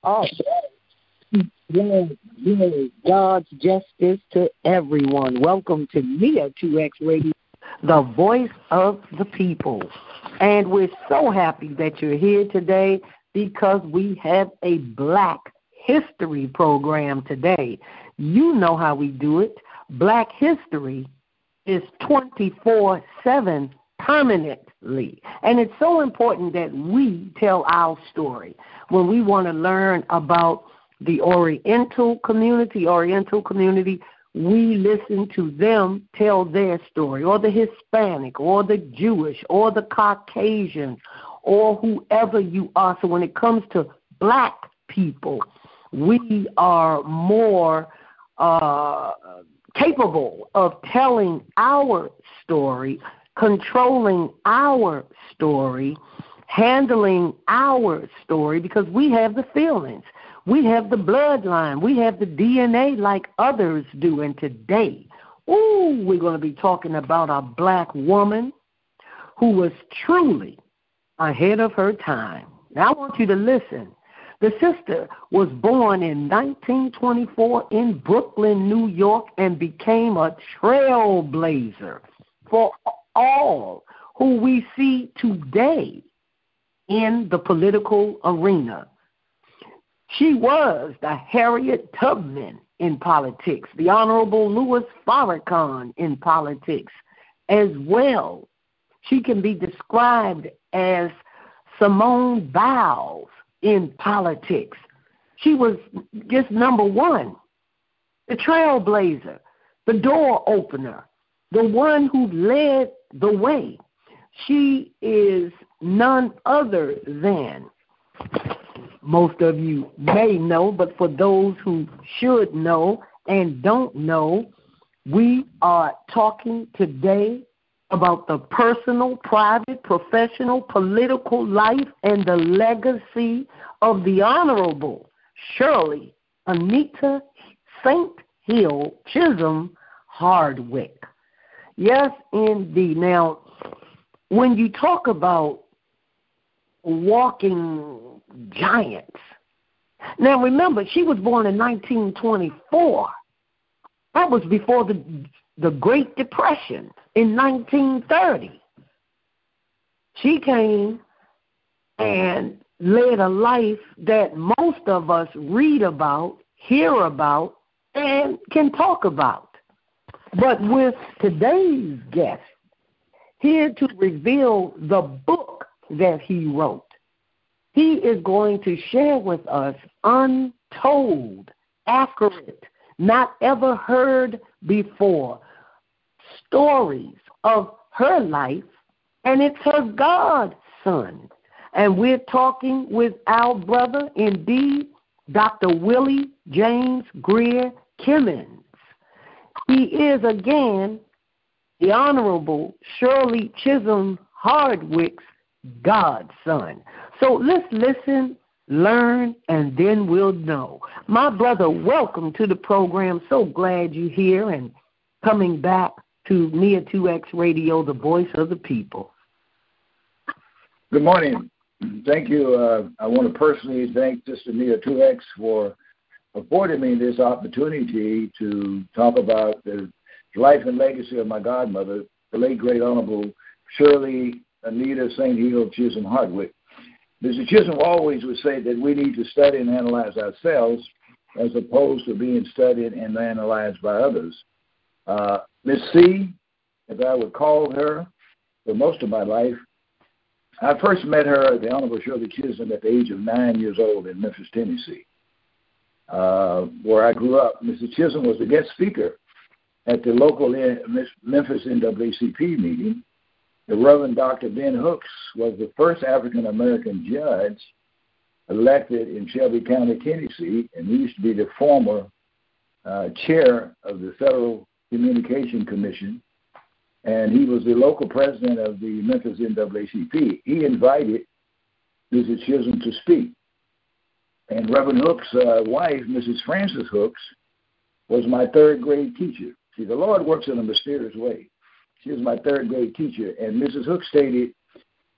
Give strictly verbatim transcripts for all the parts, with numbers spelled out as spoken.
All right. Yeah, yeah, God's justice to everyone. Welcome to Mia two X Radio, the voice of the people. And we're so happy that you're here today because we have a Black History program today. You know how we do it. Black History is twenty-four seven permanently. And it's so important that we tell our story. When we want to learn about the Oriental community, Oriental community, we listen to them tell their story, or the Hispanic, or the Jewish, or the Caucasian, or whoever you are. So when it comes to Black people, we are more uh, capable of telling our story, controlling our story, handling our story, because we have the feelings. We have the bloodline. We have the D N A like others do. And today, ooh, we're going to be talking about a Black woman who was truly ahead of her time. Now, I want you to listen. The sister was born in nineteen twenty-four in Brooklyn, New York, and became a trailblazer for all who we see today in the political arena. She was the Harriet Tubman in politics, the Honorable Louis Farrakhan in politics as well. She can be described as Simone Biles in politics. She was just number one, the trailblazer, the door opener, the one who led the way. She is none other than, most of you may know, but for those who should know and don't know, we are talking today about the personal, private, professional, political life and the legacy of the Honorable Shirley Anita Saint Hill Chisholm Hardwick. Yes, indeed. Now, when you talk about walking giants, now remember, she was born in nineteen twenty-four. That was before the the Great Depression in nineteen thirty. She came and led a life that most of us read about, hear about, and can talk about. But with today's guest, here to reveal the book that he wrote, he is going to share with us untold, accurate, not ever heard before stories of her life, and it's her godson. And we're talking with our brother, indeed, Doctor Willie James Greer Kimmons. He is, again, the Honorable Shirley Chisholm Hardwick's godson. So let's listen, learn, and then we'll know. My brother, welcome to the program. So glad you're here and coming back to Mia two X Radio, the voice of the people. Good morning. Thank you. Uh, I want to personally thank Sister Mia two X for affording me this opportunity to talk about the life and legacy of my godmother, the late great Honorable Shirley Anita Saint Hill Chisholm Hardwick. Mister Chisholm always would say that we need to study and analyze ourselves as opposed to being studied and analyzed by others. Uh, Miss C, as I would call her for most of my life, I first met her, the Honorable Shirley Chisholm, at the age of nine years old in Memphis, Tennessee, uh, where I grew up. Mister Chisholm was a guest speaker at the local Memphis N double A C P meeting. The Reverend Doctor Ben Hooks was the first African-American judge elected in Shelby County, Tennessee, and he used to be the former uh, chair of the Federal Communication Commission, and he was the local president of the Memphis N double A C P. He invited Missus Chisholm to speak. And Reverend Hooks' uh, wife, Missus Frances Hooks, was my third grade teacher. See, the Lord works in a mysterious way. She was my third grade teacher, and Missus Hooks stated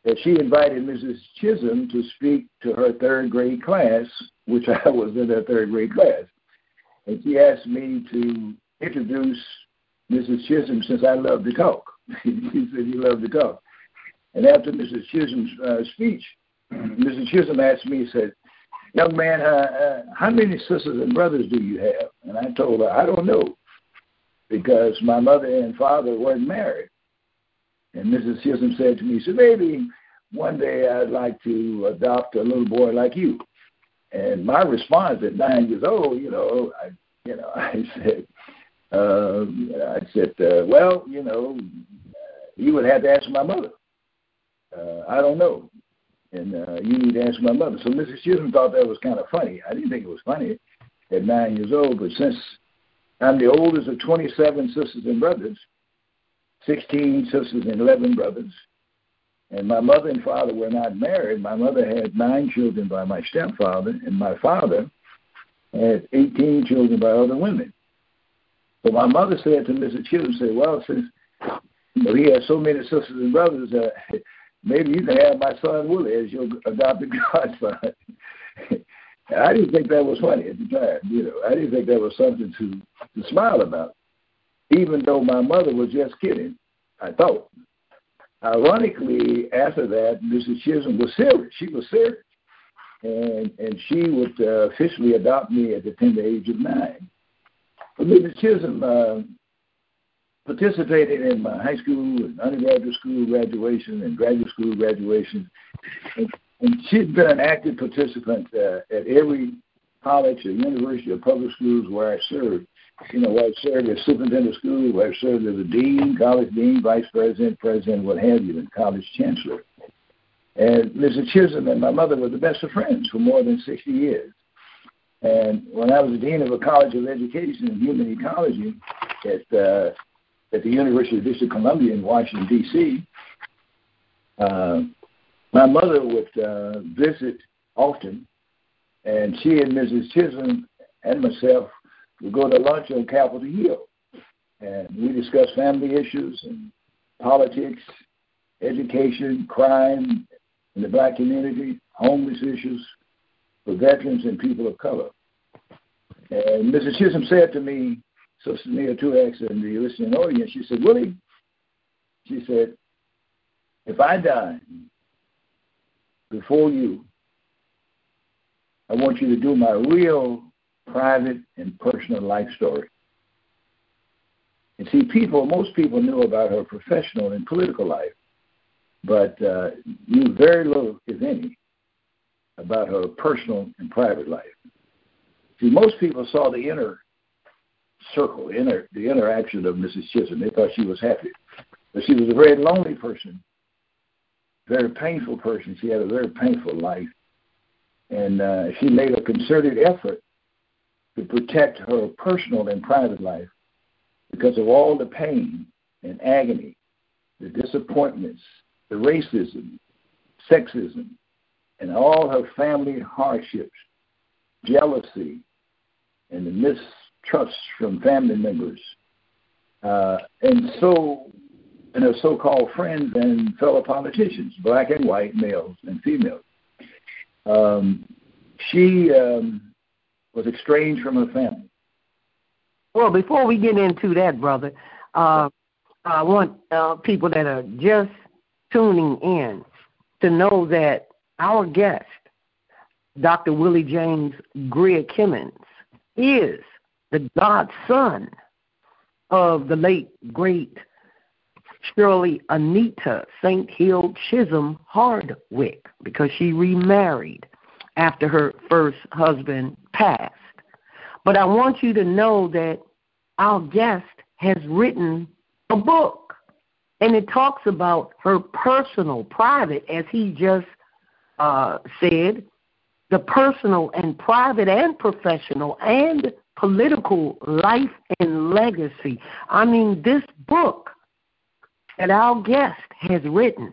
that she invited Missus Chisholm to speak to her third grade class, which I was in her third grade class. And she asked me to introduce Missus Chisholm since I love to talk. She said you love to talk. And after Missus Chisholm's uh, speech, Missus Chisholm asked me, said, young man, uh, uh, how many sisters and brothers do you have? And I told her, I don't know, because my mother and father weren't married. And Missus Chisholm said to me, so maybe one day I'd like to adopt a little boy like you. And my response at nine years old, you know, I, you know, I said, uh, I said, uh, well, you know, you would have to ask my mother. Uh, I don't know. And uh, you need to ask my mother. So Missus Chisholm thought that was kind of funny. I didn't think it was funny at nine years old, but since I'm the oldest of twenty-seven sisters and brothers, sixteen sisters and eleven brothers, and my mother and father were not married. My mother had nine children by my stepfather, and my father had eighteen children by other women. So my mother said to Missus Chisholm, said, well, since you know, he has so many sisters and brothers, uh, maybe you can have my son Willie as your adopted godson. I didn't think that was funny at the time. You know, I didn't think that was something to, to smile about, even though my mother was just kidding, I thought. Ironically, after that, Missus Chisholm was serious. She was serious. And, and she would uh, officially adopt me at the tender age of nine. But Missus Chisholm uh, participated in my high school and undergraduate school graduation and graduate school graduation. And, and she'd been an active participant uh, at every college or university or public schools where I served. You know, where I served as superintendent of school, where I served as a dean, college dean, vice president, president, what have you, and college chancellor. And Missus Chisholm and my mother were the best of friends for more than sixty years. And when I was the dean of a college of education in human ecology at uh, at the University of the District of Columbia in Washington, D C, uh, my mother would uh, visit often, and she and Missus Chisholm and myself would go to lunch on Capitol Hill. And we discussed family issues and politics, education, crime in the black community, homeless issues for veterans and people of color. And Missus Chisholm said to me, Sister Nia two X and the listening audience, she said, Willie, she said, if I die before you, I want you to do my real private and personal life story. And see, people, most people knew about her professional and political life, but uh, knew very little, if any, about her personal and private life. See, most people saw the inner circle, inner, the interaction of Missus Chisholm. They thought she was happy. But she was a very lonely person, very painful person. She had a very painful life. And uh, she made a concerted effort to protect her personal and private life because of all the pain and agony, the disappointments, the racism, sexism, and all her family hardships, jealousy, and the mistrust from family members, uh, and so, and her so-called friends and fellow politicians, black and white, males and females. Um, she um, was estranged from her family. Well, before we get into that, brother, uh, I want uh, people that are just tuning in to know that our guest, Doctor Willie James Greer Kimmons, is the godson of the late, great Shirley Anita Saint Hill Chisholm Hardwick, because she remarried after her first husband passed. But I want you to know that our guest has written a book, and it talks about her personal, private, as he just uh, said, the personal and private and professional and political life and legacy. I mean, this book that our guest has written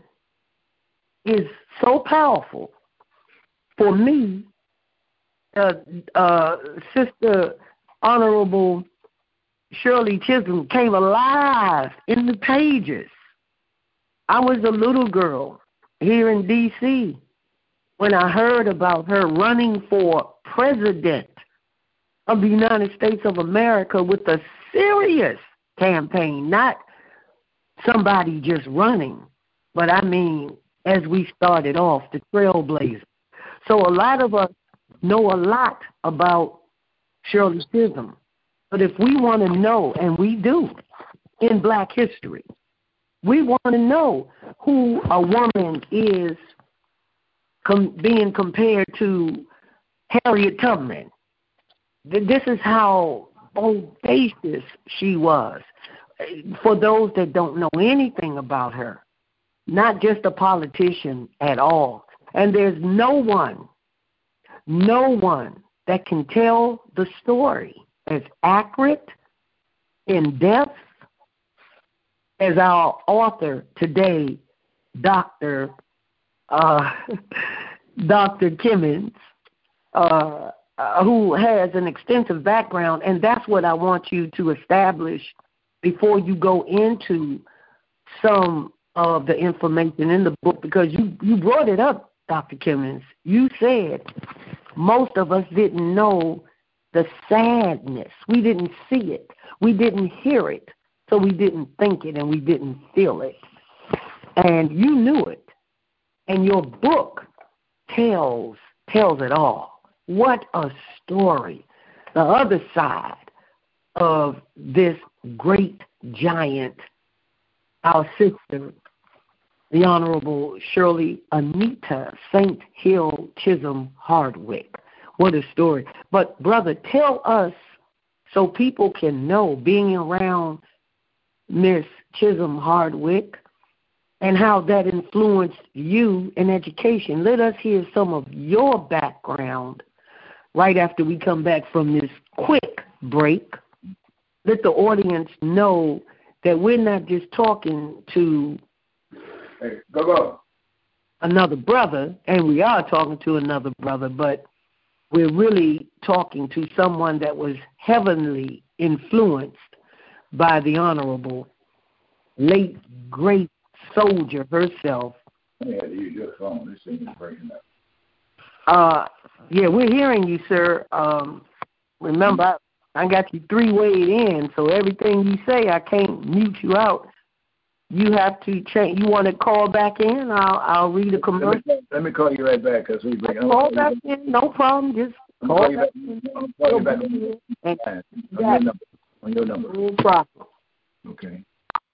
is so powerful. For me, uh, uh, Sister Honorable Shirley Chisholm came alive in the pages. I was a little girl here in D C when I heard about her running for president of the United States of America with a serious campaign, not somebody just running, but I mean, as we started off, the trailblazer. So a lot of us know a lot about Shirley Chisholm, but if we want to know, and we do in Black history, we want to know who a woman is com- being compared to Harriet Tubman. This is how audacious she was. For those that don't know anything about her, not just a politician at all. And there's no one, no one that can tell the story as accurate, in depth, as our author today, Doctor Uh, Doctor Kimmons, uh, uh, who has an extensive background, and that's what I want you to establish before you go into some of the information in the book, because you, you brought it up, Doctor Kimmons. You said most of us didn't know the sadness. We didn't see it. We didn't hear it. So we didn't think it and we didn't feel it. And you knew it. And your book tells tells it all. What a story. The other side of this great giant, our sister, the Honorable Shirley Anita Saint Hill Chisholm Hardwick. What a story. But, brother, tell us so people can know, being around Miss Chisholm Hardwick, and how that influenced you in education. Let us hear some of your background right after we come back from this quick break. Let the audience know that we're not just talking to hey, go, go. another brother, and we are talking to another brother, but we're really talking to someone that was heavenly influenced by the Honorable late, great soldier herself. Yeah, to use your phone. This thing is breaking up. Uh, yeah, we're hearing you, sir. Um, remember, I, I got you three-wayed in, so everything you say, I can't mute you out. You have to change. You want to call back in? I'll I'll read a commercial. Let me, let me call you right back because we bring. Call back in, no problem. Just call, call you back back. in. I'll call you back on, And, on your number. On your number. No problem. Okay.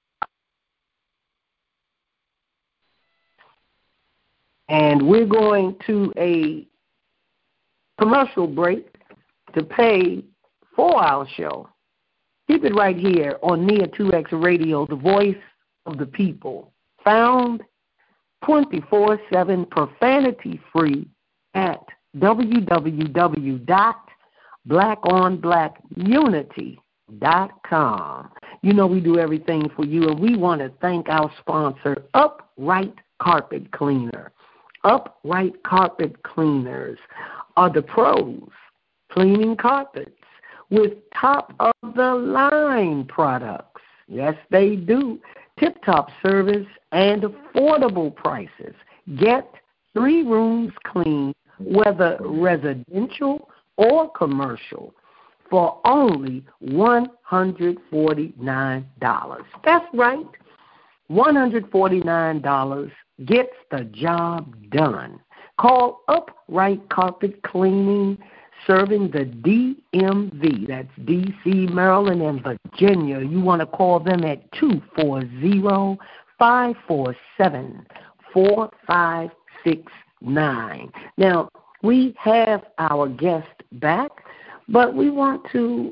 And we're going to a commercial break to pay for our show. Keep it right here on N I A two X Radio, the voice of the people, found twenty-four seven profanity-free at w w w dot black on black unity dot com. You know we do everything for you, and we want to thank our sponsor, Upright Carpet Cleaner. Upright Carpet Cleaners are the pros cleaning carpets with top-of-the-line products. Yes, they do. Tip-top service and affordable prices. Get three rooms clean, whether residential or commercial, for only one hundred forty-nine dollars. That's right. one hundred forty-nine dollars gets the job done. Call Upright Carpet Cleaning, serving the D M V. That's D C, Maryland, and Virginia. You want to call them at two four zero, five four seven, four five six nine. Now, we have our guest back, but we want to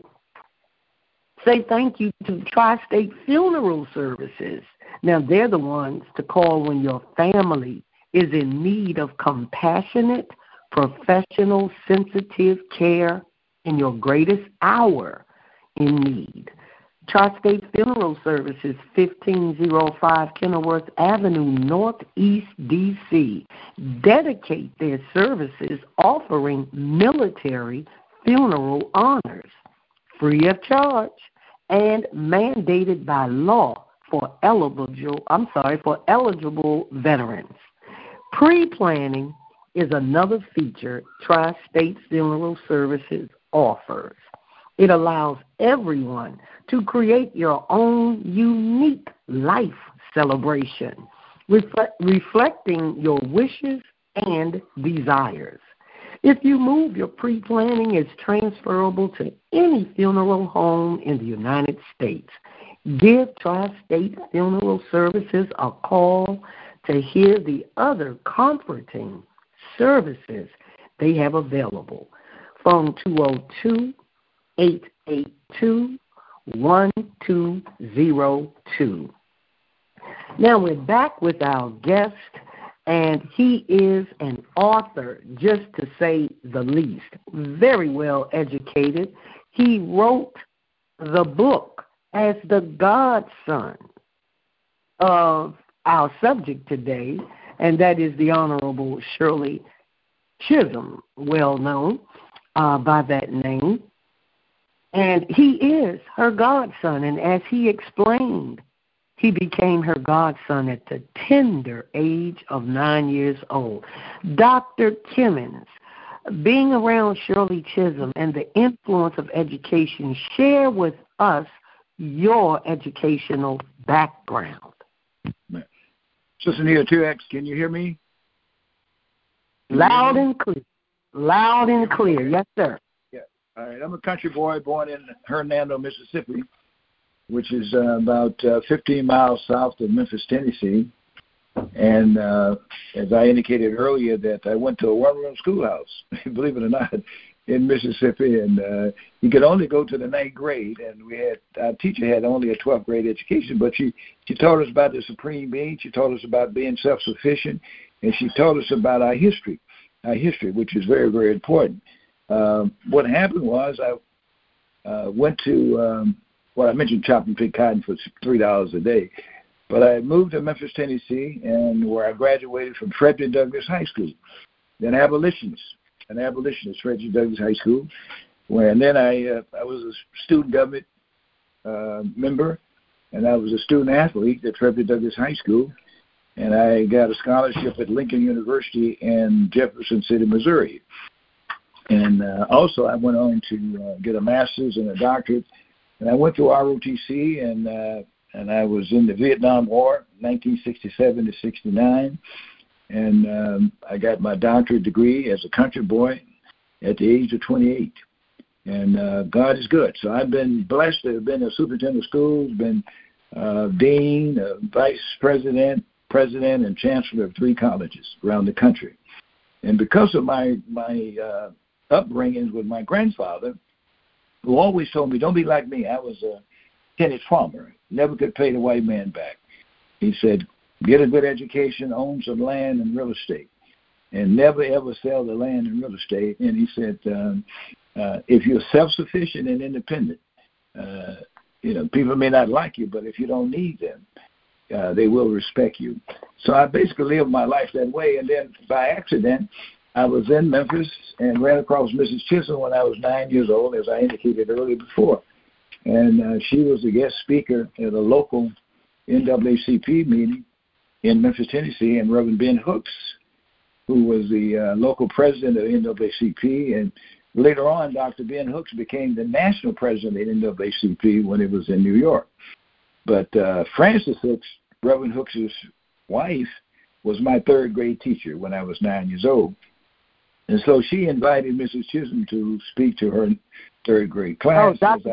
say thank you to Tri-State Funeral Services. Now, they're the ones to call when your family is in need of compassionate, professional, sensitive care in your greatest hour in need. Tri-State Funeral Services, fifteen oh five Kenilworth Avenue, Northeast D C, dedicate their services offering military funeral honors, free of charge, and mandated by law for eligible, I'm sorry, for eligible veterans. Pre-planning is another feature Tri-State Funeral Services offers. It allows everyone to create your own unique life celebration, reflect, reflecting your wishes and desires. If you move, your pre-planning is transferable to any funeral home in the United States. Give Tri-State Funeral Services a call to hear the other comforting services they have available. Phone two oh two, eight eight two, one two zero two. Now we're back with our guest, and he is an author, just to say the least. Very well educated. He wrote the book as the godson of our subject today, and that is the Honorable Shirley Chisholm, well known uh, by that name. And he is her godson, and as he explained, he became her godson at the tender age of nine years old. Doctor Timmons, being around Shirley Chisholm and the influence of education, share with us your educational background. Sister Nia two X, can you hear me? Loud and clear. Loud and clear. Yes, sir. Yeah. All right. I'm a country boy born in Hernando, Mississippi, which is uh, about uh, fifteen miles south of Memphis, Tennessee. And uh, as I indicated earlier, that I went to a one-room schoolhouse, believe it or not, in Mississippi, and uh, you could only go to the ninth grade. And we had our teacher had only a twelfth grade education, but she she taught us about the supreme being. She taught us about being self-sufficient, and she taught us about our history, our history, which is very, very important. Um, what happened was I uh, went to um, well, I mentioned chopping pig cotton for three dollars a day, but I moved to Memphis, Tennessee, and where I graduated from Frederick Douglass High School, then abolitionists. An abolitionist, Frederick Douglass High School, where and then I uh, I was a student government uh, member, and I was a student athlete at Frederick Douglass High School, and I got a scholarship at Lincoln University in Jefferson City, Missouri, and uh, also I went on to uh, get a master's and a doctorate, and I went to R O T C, and uh, and I was in the Vietnam War, nineteen sixty-seven to sixty-nine. And um, I got my doctorate degree as a country boy at the age of twenty-eight. And uh, God is good. So I've been blessed to have been a superintendent of schools, been uh, dean, uh, vice president, president, and chancellor of three colleges around the country. And because of my, my uh, upbringing with my grandfather, who always told me, don't be like me. I was a tenant farmer, never could pay the white man back. He said, get a good education, own some land and real estate, and never, ever sell the land and real estate. And he said, um, uh, if you're self-sufficient and independent, uh, you know, people may not like you, but if you don't need them, uh, they will respect you. So I basically lived my life that way. And then by accident, I was in Memphis and ran across Missus Chisholm when I was nine years old, as I indicated earlier before. And uh, she was a guest speaker at a local N double A C P meeting in Memphis, Tennessee, and Reverend Ben Hooks, who was the uh, local president of N double A C P, and later on, Doctor Ben Hooks became the national president of N double A C P when it was in New York. But uh, Frances Hooks, Reverend Hooks' wife, was my third grade teacher when I was nine years old. And so she invited Missus Chisholm to speak to her third grade class. Oh, Doctor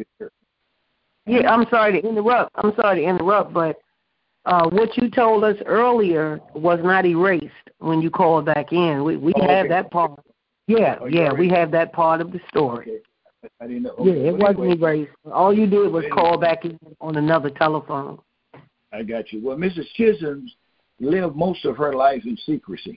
Yeah, I'm sorry to interrupt. I'm sorry to interrupt, but Uh, what you told us earlier was not erased when you called back in. We we oh, have okay. that part. Yeah, oh, yeah, we have that part of the story. Okay. I didn't know. Okay. Yeah, it well, wasn't anyway, erased. All you did was anyway. call back in on another telephone. I got you. Well, Missus Chisholm lived most of her life in secrecy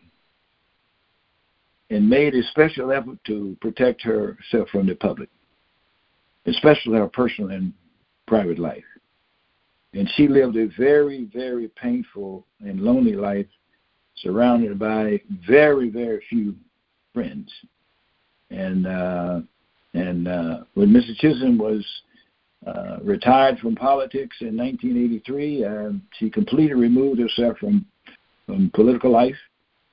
and made a special effort to protect herself from the public, especially her personal and private life. And she lived a very, very painful and lonely life, surrounded by very, very few friends. And uh, and uh, when Missus Chisholm was uh, retired from politics in nineteen eighty-three, uh, she completely removed herself from, from political life.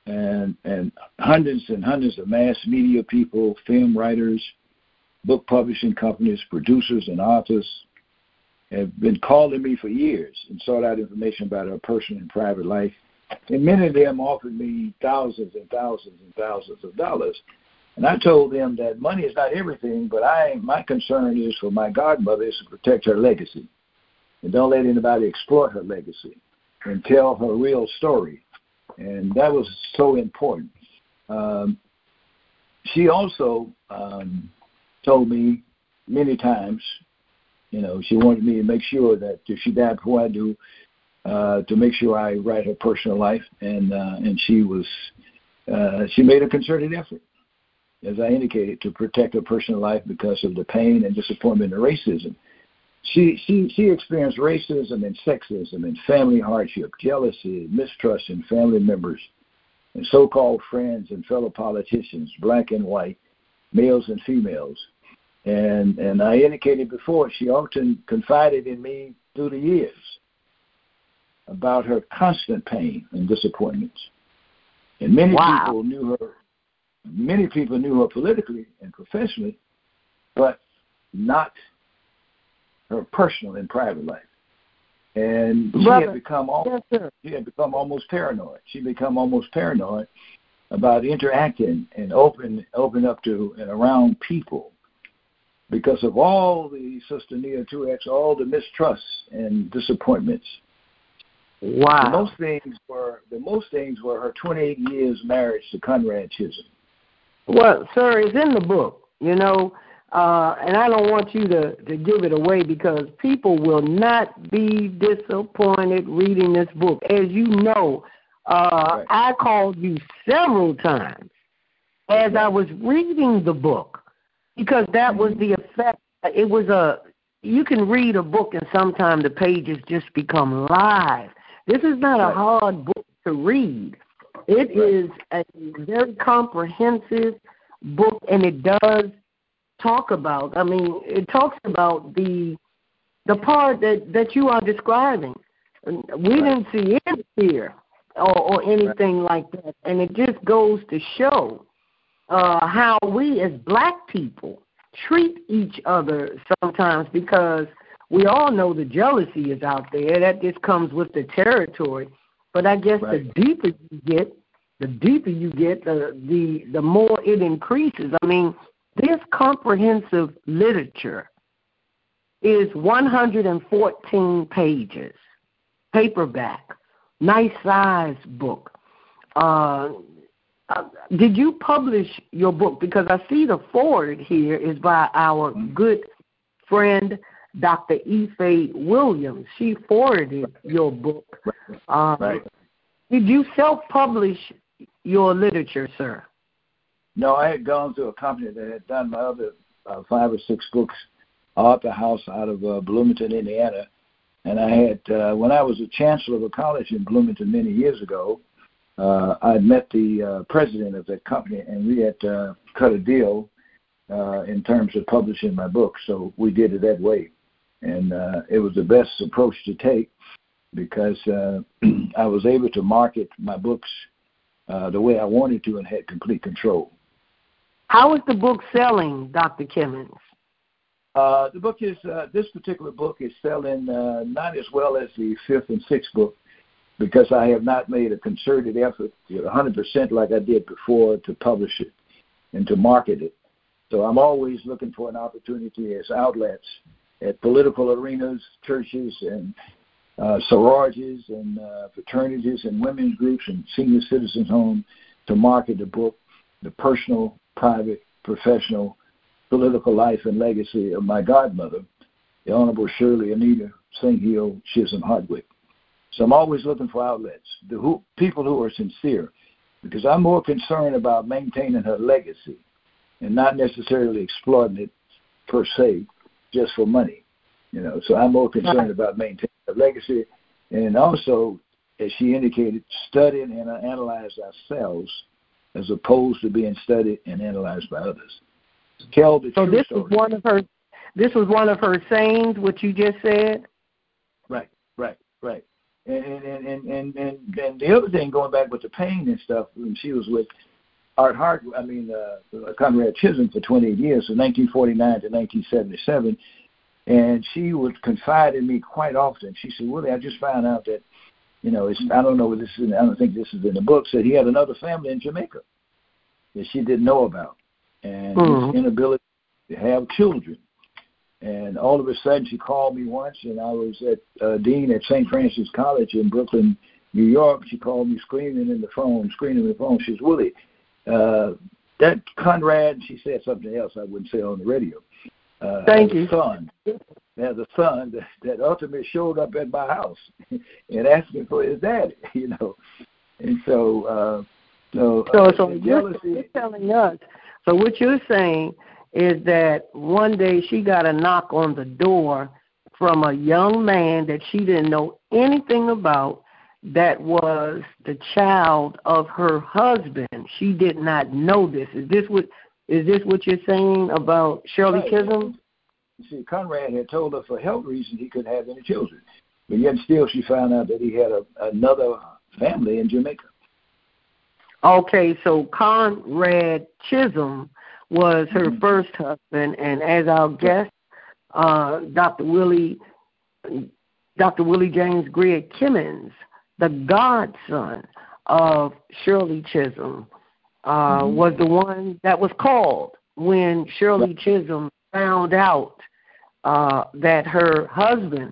and and hundreds and hundreds of mass media people, film writers, book publishing companies, producers, and authors have been calling me for years and sought out information about her personal and private life. And many of them offered me thousands and thousands and thousands of dollars. And I told them that money is not everything, but I my concern is for my godmother is to protect her legacy. And don't let anybody exploit her legacy and tell her real story. And that was so important. Um, she also um, told me many times, you know, she wanted me to make sure that if she died before I do, uh, to make sure I write her personal life. And uh, and she was, uh, she made a concerted effort, as I indicated, to protect her personal life because of the pain and disappointment of racism. She she she experienced racism and sexism and family hardship, jealousy, mistrust in family members, and so-called friends and fellow politicians, black and white, males and females. And and I indicated before, she often confided in me through the years about her constant pain and disappointments. And many wow. people knew her. Many people knew her politically and professionally, but not her personal and private life. And she Brother, had become almost, yes, she had become almost paranoid. She become almost paranoid about interacting and open open up to and around people because of all the Sister Nia two X, all the mistrusts and disappointments. Wow. The most things were the most things were her twenty-eight years marriage to Conrad Chisholm. Well, sir, it's in the book, you know, uh, and I don't want you to, to give it away because people will not be disappointed reading this book. As you know, uh, right. I called you several times as right. I was reading the book because that mm-hmm. was the effect. It was a, you can read a book and sometimes the pages just become live. This is not right. a hard book to read. It right. is a very comprehensive book, and it does talk about, I mean, it talks about the the part that, that you are describing. We right. didn't see it here or, or anything right. like that, and it just goes to show uh, how we as black people treat each other sometimes because we all know the jealousy is out there. That just comes with the territory. But I guess right. the deeper you get, the deeper you get, the, the the more it increases. I mean, this comprehensive literature is one hundred fourteen pages, paperback, nice size book. Uh, uh, did you publish your book? Because I see the forward here is by our good friend, Doctor Ife Williams. She forwarded your book. Um, right. Did you self-publish your literature, sir? No, I had gone to a company that had done my other uh, five or six books, Author House out of uh, Bloomington, Indiana. And I had, uh, when I was a chancellor of a college in Bloomington many years ago, uh, I had met the uh, president of that company, and we had uh, cut a deal uh, in terms of publishing my book. So we did it that way. And uh, it was the best approach to take because uh, I was able to market my books uh, the way I wanted to and had complete control. How is the book selling, Doctor Kimmons? Uh, the book is, uh, this particular book is selling uh, not as well as the fifth and sixth book because I have not made a concerted effort one hundred percent like I did before to publish it and to market it. So I'm always looking for an opportunity as outlets at political arenas, churches, and uh, sororities, and uh, fraternities, and women's groups, and senior citizens' homes to market the book, The Personal, Private, Professional, Political Life and Legacy of My Godmother, the Honorable Shirley Anita Saint Hill Chisholm Hardwick. So I'm always looking for outlets, the who, people who are sincere, because I'm more concerned about maintaining her legacy and not necessarily exploiting it per se, just for money, you know. So I'm more concerned about maintaining the legacy, and also, as she indicated, studying and analyze ourselves as opposed to being studied and analyzed by others. Tell the so true this story. was one of her. This was one of her sayings. What you just said. Right, right, right. And and, and, and, and and the other thing, going back with the pain and stuff, when she was with Art Hart, I mean, uh, Conrad Chisholm for twenty-eight years, from nineteen forty-nine to nineteen seventy-seven, and she would confide in me quite often. She said, Willie, I just found out that, you know, it's, I don't know if this is, I don't think this is in the book, said he had another family in Jamaica that she didn't know about, and mm-hmm. his inability to have children. And all of a sudden, she called me once, and I was at uh, Dean at Saint Francis College in Brooklyn, New York. She called me screaming in the phone, screaming in the phone. She says, Willie, uh, that Conrad, she said something else I wouldn't say on the radio. Uh, Thank you. Son, there's a son that, that ultimately showed up at my house and asked me for his daddy, you know. And so, uh, so, so, uh, so you're, you're telling us, so what you're saying is that one day she got a knock on the door from a young man that she didn't know anything about, that was the child of her husband. She did not know this. Is this what is this what you're saying about Shirley right. Chisholm? You see, Conrad had told her for health reasons he couldn't have any children, but yet still she found out that he had a, another family in Jamaica. Okay, so Conrad Chisholm was her mm-hmm. first husband, and as our guest, uh, Doctor Willie, Doctor Willie James Greer Kimmons, the godson of Shirley Chisholm, uh, mm-hmm. was the one that was called when Shirley Chisholm found out uh, that her husband,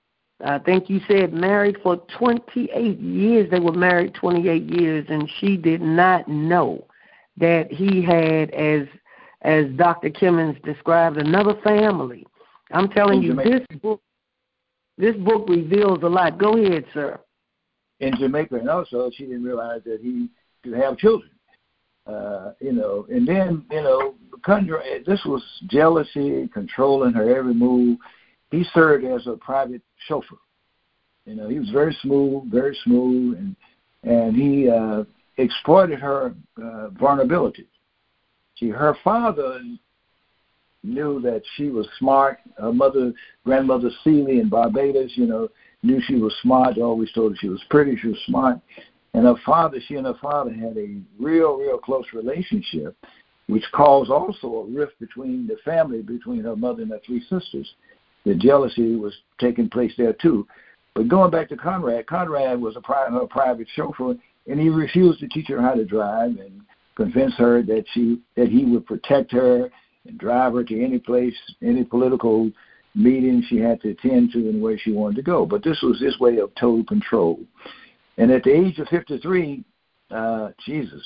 I think you said married for twenty-eight years. They were married twenty-eight years, and she did not know that he had, as as Doctor Kimmons described, another family. I'm telling you, this book, this book reveals a lot. Go ahead, sir. In Jamaica, and also she didn't realize that he could have children. Uh, you know, and then, you know, this was jealousy, controlling her every move. He served as a private chauffeur. You know, he was very smooth, very smooth, and and he uh, exploited her uh, vulnerability. See, her father knew that she was smart. Her mother, grandmother Celie in Barbados, you know, knew she was smart. They always told her she was pretty, she was smart. And her father, she and her father had a real, real close relationship, which caused also a rift between the family, between her mother and her three sisters. The jealousy was taking place there too. But going back to Conrad, Conrad was a pri- her private chauffeur, and he refused to teach her how to drive and convince her that she that he would protect her and drive her to any place, any political meeting she had to attend to and where she wanted to go. But this was his way of total control. And at the age of fifty-three, uh, Jesus,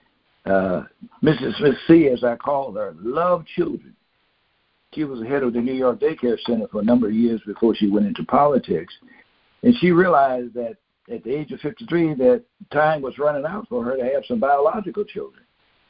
uh, Missus Smith C, as I call her, loved children. She was the head of the New York Daycare Center for a number of years before she went into politics. And she realized that at the age of fifty-three that time was running out for her to have some biological children.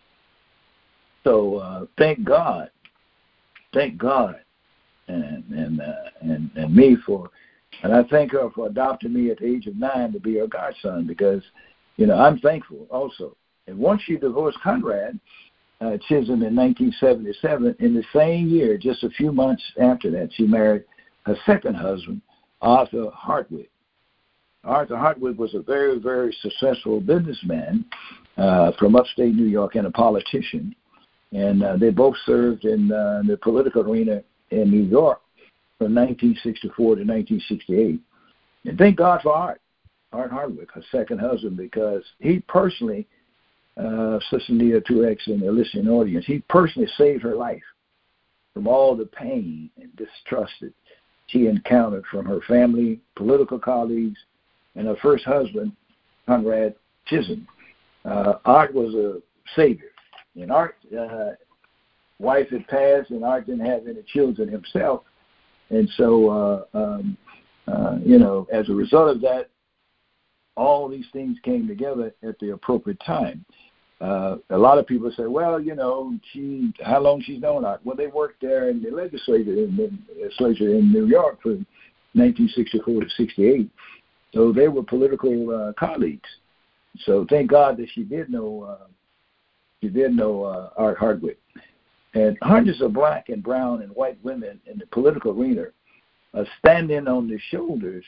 So uh, thank God, thank God, and and, uh, and and me for, and I thank her for adopting me at the age of nine to be her godson, because, you know, I'm thankful also. And once she divorced Conrad uh, Chisholm in nineteen seventy-seven, in the same year, just a few months after that, she married her second husband, Arthur Hartwig. Arthur Hartwig was a very, very successful businessman uh, from upstate New York and a politician. And uh, they both served in uh, the political arena in New York from nineteen sixty-four to nineteen sixty-eight. And thank God for Art, Art Hartwig, her second husband, because he personally, uh, Sister Nia two X and the listening audience, he personally saved her life from all the pain and distrust that she encountered from her family, political colleagues, and her first husband, Conrad Chisholm. Uh, Art was a savior. And Art's uh, wife had passed, and Art didn't have any children himself. And so, uh, um, uh, you know, as a result of that, all these things came together at the appropriate time. Uh, a lot of people say, well, you know, she, how long she's known Art? Well, they worked there in the legislature in, the legislature in New York from nineteen sixty-four to sixty-eight. So they were political uh, colleagues. So thank God that she did know uh, she did know uh, Art Hartwig. And hundreds of black and brown and white women in the political arena are standing on the shoulders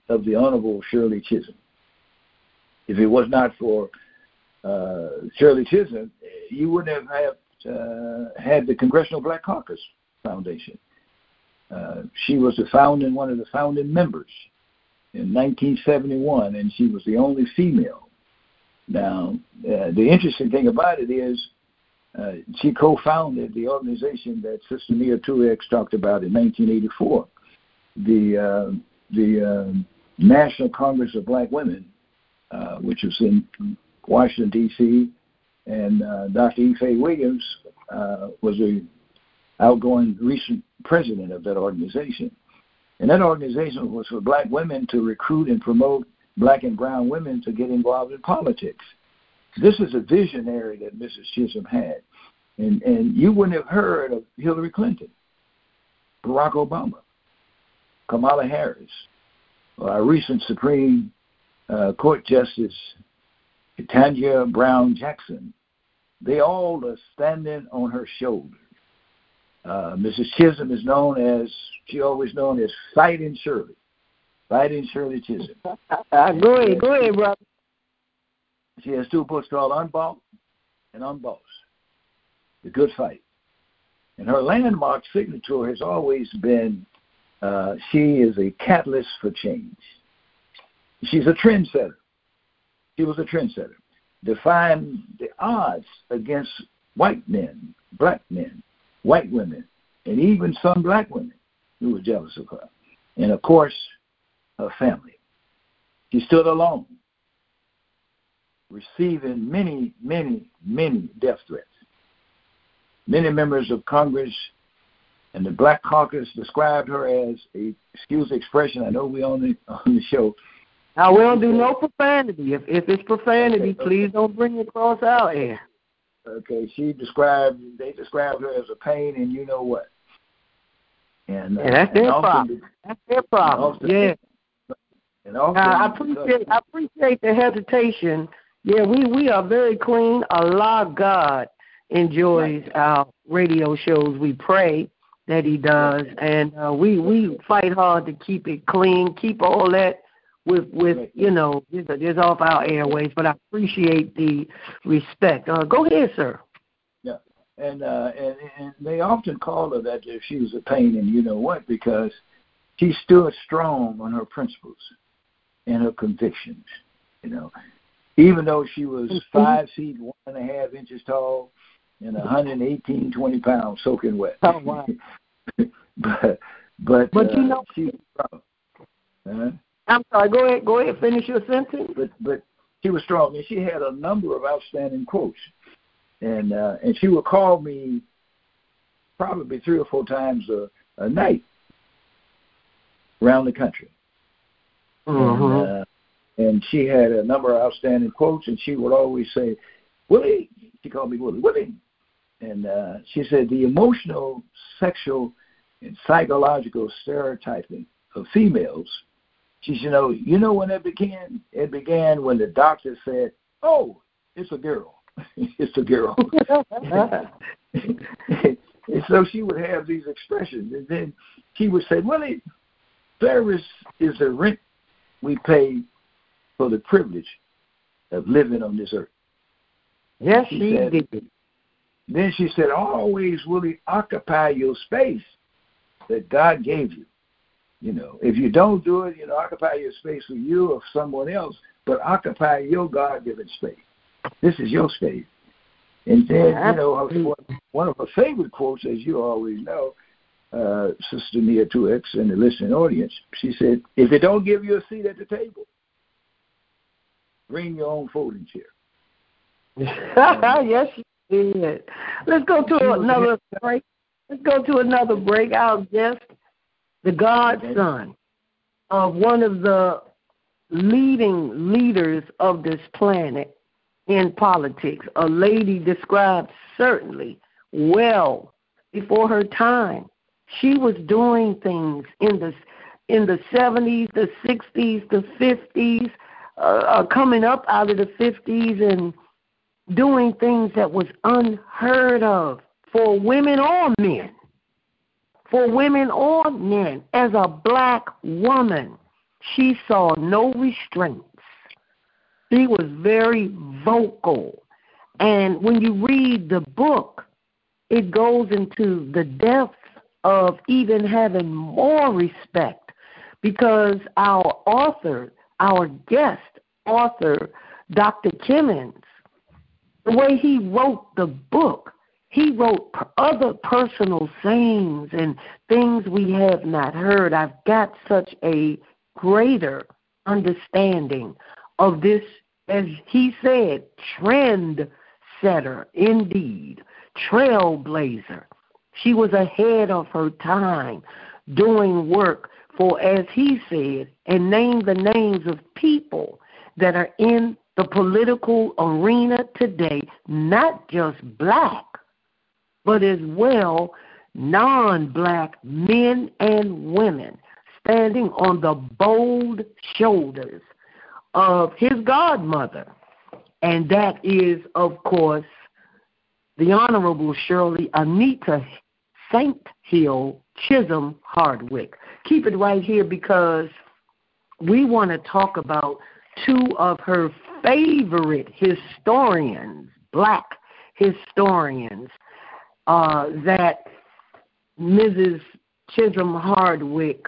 of the Honorable Shirley Chisholm. If it was not for uh, Shirley Chisholm, you wouldn't have had, uh, had the Congressional Black Caucus Foundation. Uh, she was the founding, one of the founding members in nineteen seventy-one, and she was the only female. Now, uh, the interesting thing about it is uh, she co-founded the organization that Sister Nia Truex talked about in nineteen eighty-four, the uh, the uh, National Congress of Black Women, uh, which was in Washington, D C, and uh, Doctor Ife Williams uh, was the outgoing recent president of that organization. And that organization was for black women to recruit and promote black and brown women to get involved in politics. This is a visionary that Missus Chisholm had. And, and you wouldn't have heard of Hillary Clinton, Barack Obama, Kamala Harris, or our recent Supreme uh, Court Justice, Ketanji Brown Jackson. They all are standing on her shoulders. Uh, Missus Chisholm is known as, she always known as Fighting Shirley. Fighting Shirley Chisholm. go ahead, go ahead, brother. She has two books called Unbought and Unbossed, The Good Fight. And her landmark signature has always been, uh, she is a catalyst for change. She's a trendsetter. She was a trendsetter. Defying the odds against white men, black men, white women, and even some black women who were jealous of her. And, of course, her family. She stood alone, receiving many, many, many death threats. Many members of Congress and the Black Caucus described her as a, excuse the expression, I know we on the, on the show. Now, we don't do no profanity. If, if it's profanity, okay, please okay. don't bring it across our air. Okay, she described, they described her as a pain in you know what. And, uh, yeah, that's and their often, problem. That's their problem, often, yeah. And often, now, I appreciate I appreciate the hesitation. Yeah, we, we are very clean. Allah God enjoys right. our radio shows. We pray that he does, right. and uh, we, we fight hard to keep it clean, keep all that with, with right. you know, just off our airways, but I appreciate the respect. Uh, go ahead, sir. Yeah, and, uh, and and they often call her that if she was a pain in you know what, because she stood strong on her principles and her convictions, you know. Even though she was five feet, one and a half inches tall and one hundred eighteen, twenty pounds soaking wet. Oh, wow. but, but, but uh, you know, she was strong. Uh-huh. I'm sorry, go ahead, go ahead, finish your sentence. But but she was strong, and she had a number of outstanding quotes. And uh, and she would call me probably three or four times a, a night around the country. Mm-hmm. And, uh, and she had a number of outstanding quotes, and she would always say, Willie, she called me Willie, Willie. And uh, she said, the emotional, sexual, and psychological stereotyping of females, she said, you know, you know when it began? It began when the doctor said, oh, it's a girl. It's a girl. And so she would have these expressions. And then she would say, Willie, service is the rent we pay for the privilege of living on this earth. Yes, she, she said, did. Then she said, always, Willie, occupy your space that God gave you. You know, if you don't do it, you know, occupy your space for you or someone else, but occupy your God-given space. This is your space. And then, you know, one of her favorite quotes, as you always know, uh, Sister Nia Truex and the listening audience, she said, if they don't give you a seat at the table, bring your own folding chair. Yes, she did. Let's go to another break. Let's go to another break. Our guest, the godson of one of the leading leaders of this planet in politics, a lady described certainly well before her time. She was doing things in the in the seventies, the sixties, the fifties, uh, uh, coming up out of the fifties and doing things that was unheard of for women or men, for women or men. As a black woman, She saw no restraints. She was very vocal. And when you read the book, it goes into the depths of even having more respect, because our author, our guest author, Doctor Kimmons, the way he wrote the book, he wrote other personal sayings and things we have not heard. I've got such a greater understanding of this, as he said, trend setter, indeed, trailblazer. She was ahead of her time, doing work for, as he said, and named the names of people that are in the political arena today, not just black, but as well non-black men and women, standing on the bold shoulders of his godmother. And that is, of course, the Honorable Shirley Anita Saint Hill Chisholm Hardwick. Keep it right here, because we want to talk about two of her favorite historians, black historians, uh, that Missus Chisholm Hardwick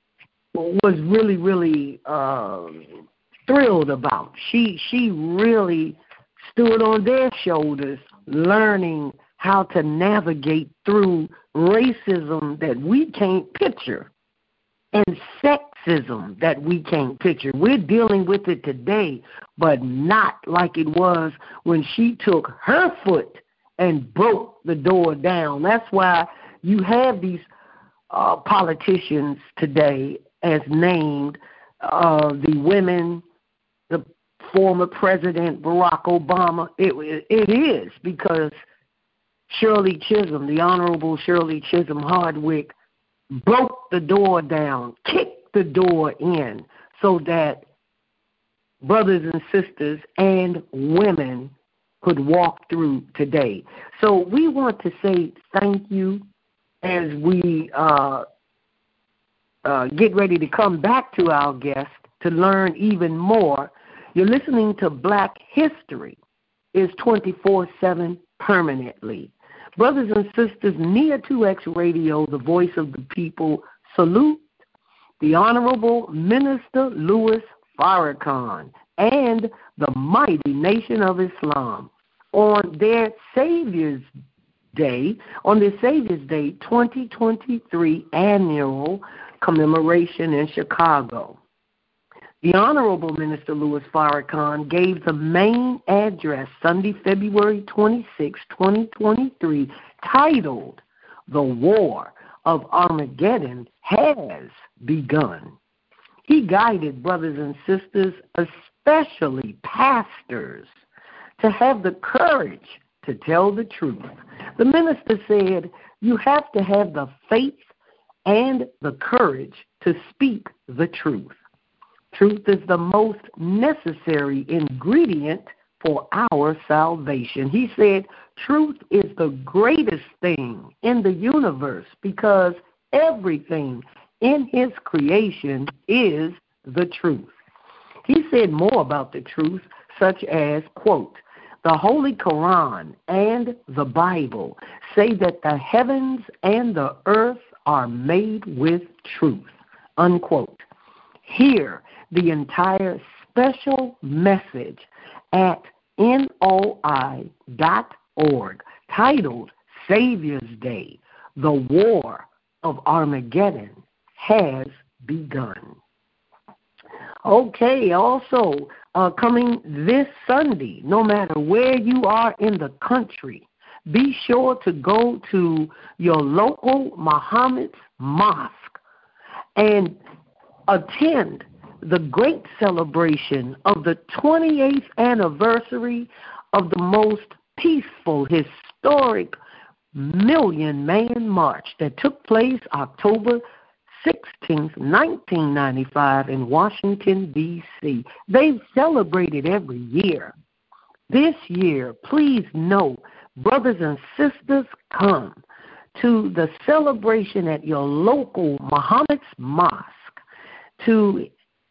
was really, really uh, thrilled about. She she really stood on their shoulders, learning how to navigate through racism that we can't picture and sexism that we can't picture. We're dealing with it today, but not like it was when she took her foot and broke the door down. That's why you have these uh, politicians today, as named, uh, the women, the former President Barack Obama. It, it is because Shirley Chisholm, the Honorable Shirley Chisholm Hardwick, broke the door down, kicked the door in, so that brothers and sisters and women could walk through today. So we want to say thank you as we uh, uh, get ready to come back to our guest to learn even more. You're listening to Black History is twenty-four seven permanently. Brothers and sisters, Nia two X Radio, the voice of the people, salute the Honorable Minister Louis Farrakhan and the mighty Nation of Islam on their Savior's Day, on their Savior's Day twenty twenty-three annual commemoration in Chicago. The Honorable Minister Louis Farrakhan gave the main address Sunday, February twenty-sixth, twenty twenty-three, titled "The War of Armageddon Has Begun." He guided brothers and sisters, especially pastors, to have the courage to tell the truth. The minister said, you have to have the faith and the courage to speak the truth. Truth is the most necessary ingredient for our salvation. He said, truth is the greatest thing in the universe because everything in his creation is the truth. He said more about the truth, such as, quote, the Holy Quran and the Bible say that the heavens and the earth are made with truth, unquote. Hear the entire special message at N O I dot org titled Savior's Day, The War of Armageddon Has Begun. Okay, also uh, coming this Sunday, no matter where you are in the country, be sure to go to your local Muhammad's mosque and attend the great celebration of the twenty-eighth anniversary of the most peaceful, historic Million Man March that took place October sixteenth, nineteen ninety-five in Washington, D C They've celebrated every year. This year, please know, brothers and sisters, come to the celebration at your local Muhammad's Mosque to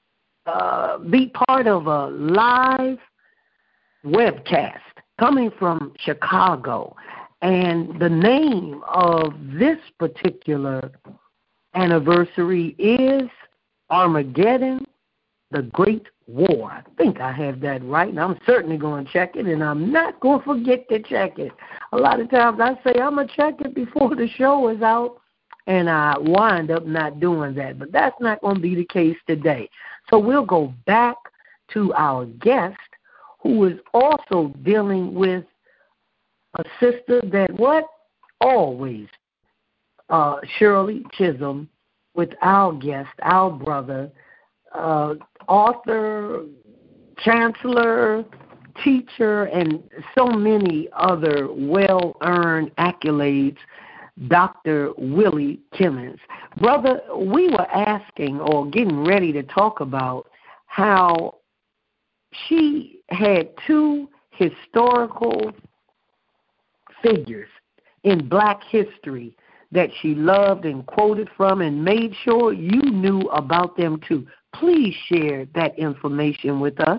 uh, be part of a live webcast coming from Chicago. And the name of this particular anniversary is Armageddon, the Great War. I think I have that right, and I'm certainly going to check it, and I'm not going to forget to check it. A lot of times I say I'm going to check it before the show is out, and I wind up not doing that. But that's not going to be the case today. So we'll go back to our guest, who is also dealing with a sister that what? Always, uh, Shirley Chisholm, with our guest, our brother, uh, author, chancellor, teacher, and so many other well-earned accolades, Doctor Willie Timmons. Brother, we were asking or getting ready to talk about how she had two historical figures in black history that she loved and quoted from and made sure you knew about them too. Please share that information with us.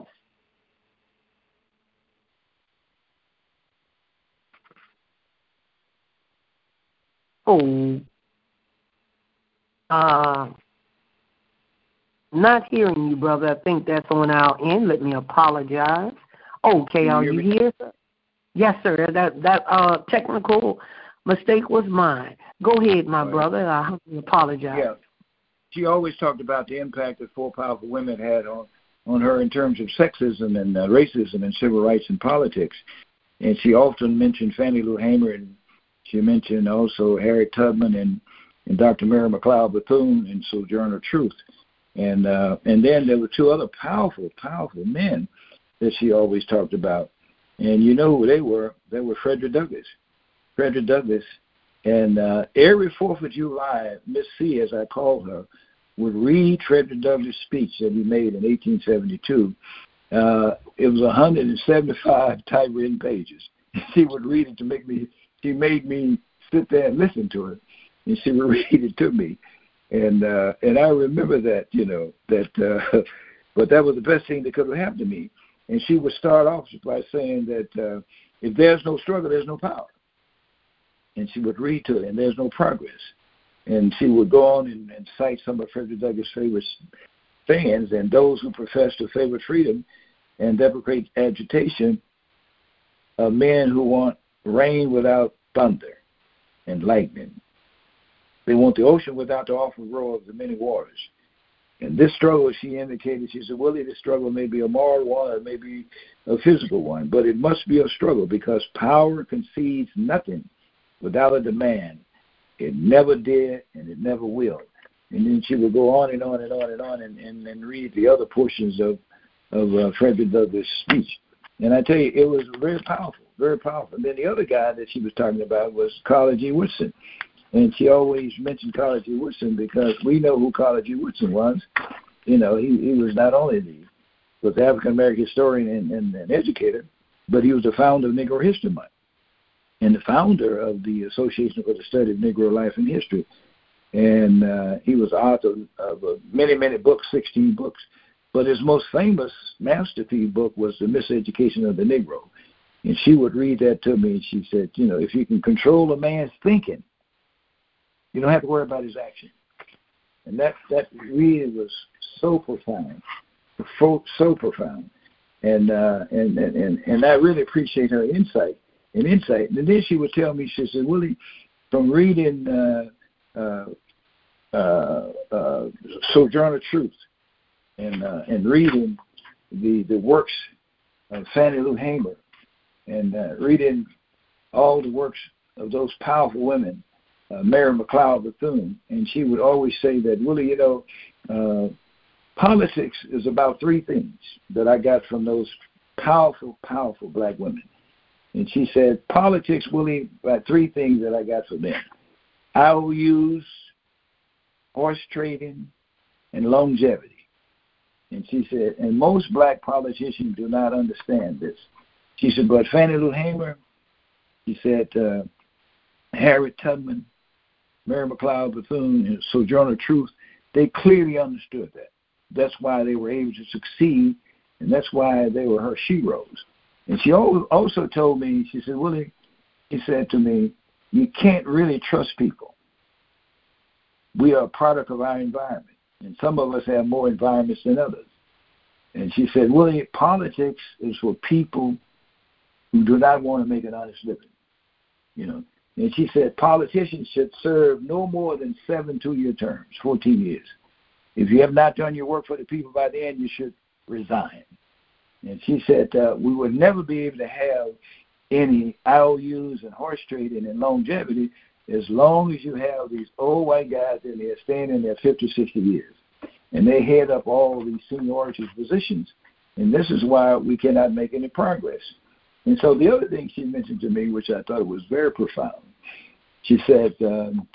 Oh, uh, not hearing you, brother. I think that's on our end. Let me apologize. Okay, are you here, sir? Yes, sir. That that uh, technical mistake was mine. Go ahead, my brother. I apologize. Yeah. She always talked about the impact that four powerful women had on, on her in terms of sexism and uh, racism and civil rights and politics. And she often mentioned Fannie Lou Hamer, and she mentioned also Harriet Tubman and, and Doctor Mary McLeod Bethune and Sojourner Truth. And uh, and then there were two other powerful, powerful men that she always talked about. And you know who they were. They were Frederick Douglass. Frederick Douglass. And uh, every fourth of July, Miss C, as I call her, would read Frederick Douglass' speech that he made in eighteen seventy-two. Uh, it was one hundred seventy-five typewritten pages. She would read it to make me, she made me sit there and listen to it. And she would read it to me. And uh, and I remember that, you know, that, uh, but that was the best thing that could have happened to me. And she would start off by saying that uh, if there's no struggle, there's no power. And she would read to it, and there's no progress. And she would go on and, and cite some of Frederick Douglass' favorite sayings, and those who profess to favor freedom and deprecate agitation are men who want rain without thunder and lightning. They want the ocean without the awful roar of the many waters. And this struggle, she indicated, she said, Willie, this struggle may be a moral one or may be a physical one, but it must be a struggle because power concedes nothing without a demand. It never did, and it never will. And then she would go on and on and on and on and, and, and read the other portions of, of uh, Frederick Douglass' speech. And I tell you, it was very powerful, very powerful. And then the other guy that she was talking about was Carter G. Woodson. And she always mentioned Carter G. Woodson because we know who Carter G. Woodson was. You know, he, he was not only the was the African-American historian and, and, and educator, but he was the founder of Negro History Month and the founder of the Association for the Study of Negro Life and History. And uh, he was author of uh, many, many books, sixteen books. But his most famous masterpiece book was The Miseducation of the Negro. And she would read that to me, and she said, you know, if you can control a man's thinking, you don't have to worry about his action. And that, that really was so profound, so, so profound. And, uh, and, and, and I really appreciate her insight and insight. And then she would tell me, she said, Willie, from reading uh, uh, uh, uh, Sojourner Truth and, uh, and reading the, the works of Fannie Lou Hamer and uh, reading all the works of those powerful women, Uh, Mary McLeod Bethune, and she would always say that, Willie, you know, uh, politics is about three things that I got from those powerful, powerful black women. And she said, politics, Willie, about three things that I got from them. I O Us, horse trading, and longevity. And she said, and most black politicians do not understand this. She said, but Fannie Lou Hamer, she said, uh, Harriet Tubman, Mary McLeod Bethune, and Sojourner Truth, they clearly understood that. that's why they were able to succeed, and that's why they were her heroes. And she also told me, she said, Willie, he said to me, you can't really trust people. We are a product of our environment, and some of us have more environments than others. And she said, Willie, politics is for people who do not want to make an honest living. You know, and she said politicians should serve no more than seven two-year terms, fourteen years. If you have not done your work for the people by the end, you should resign. And she said uh, we would never be able to have any I O Us and horse trading and longevity as long as you have these old white guys in there staying in there fifty, sixty years. And they head up all these seniority positions. And this is why we cannot make any progress. And so the other thing she mentioned to me, which I thought was very profound, she said um,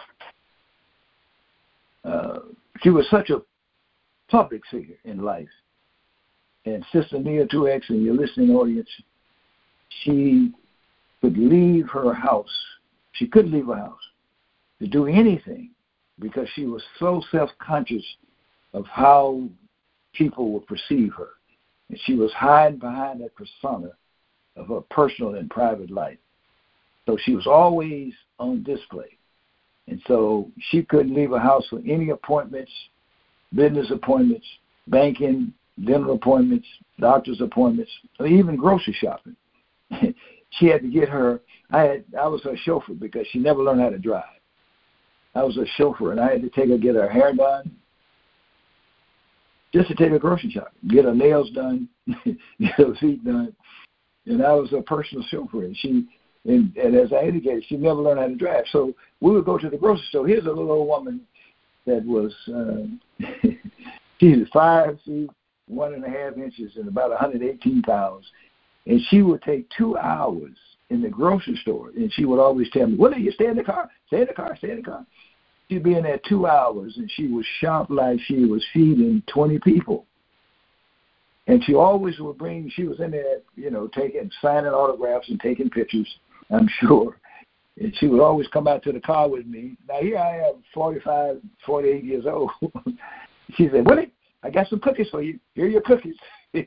uh, she was such a public figure in life. And Sister Nia two X and your listening audience, she could leave her house. She couldn't leave her house to do anything because she was so self-conscious of how people would perceive her. And she was hiding behind that persona of her personal and private life. So she was always on display. And so she couldn't leave her house for any appointments, business appointments, banking, dental appointments, doctor's appointments, or even grocery shopping. She had to get her, I had, I was her chauffeur because she never learned how to drive. I was her chauffeur, and I had to take her, get her hair done, just to take her grocery shopping, get her nails done, get her feet done. And I was her personal chauffeur. And she, and, and as I indicated, she never learned how to drive. So we would go to the grocery store. Here's a little old woman that was, uh, she was five feet, one and a half inches, and about one hundred eighteen pounds. And she would take two hours in the grocery store. And she would always tell me, Willie, you stay in the car, stay in the car, stay in the car. She'd be in there two hours, and she would shop like she was feeding twenty people. And she always would bring, she was in there, you know, taking, signing autographs and taking pictures, I'm sure. And she would always come out to the car with me. Now, here I am, forty-five, forty-eight years old. She said, Willie, I got some cookies for you. Here are your cookies. I